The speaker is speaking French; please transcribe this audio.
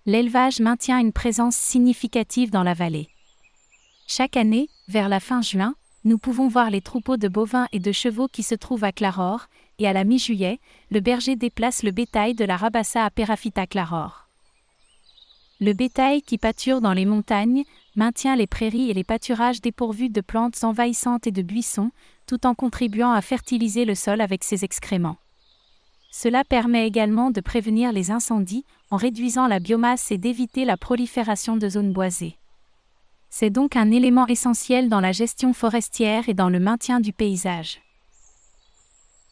L'élevage maintient une présence significative dans la vallée. Chaque année, vers la fin juin, nous pouvons voir les troupeaux de bovins et de chevaux qui se trouvent à Clarore, et à la mi-juillet, le berger déplace le bétail de la Rabassa à Perafita Clarore. Le bétail qui pâture dans les montagnes maintient les prairies et les pâturages dépourvus de plantes envahissantes et de buissons, tout en contribuant à fertiliser le sol avec ses excréments. Cela permet également de prévenir les incendies, en réduisant la biomasse et d'éviter la prolifération de zones boisées. C'est donc un élément essentiel dans la gestion forestière et dans le maintien du paysage.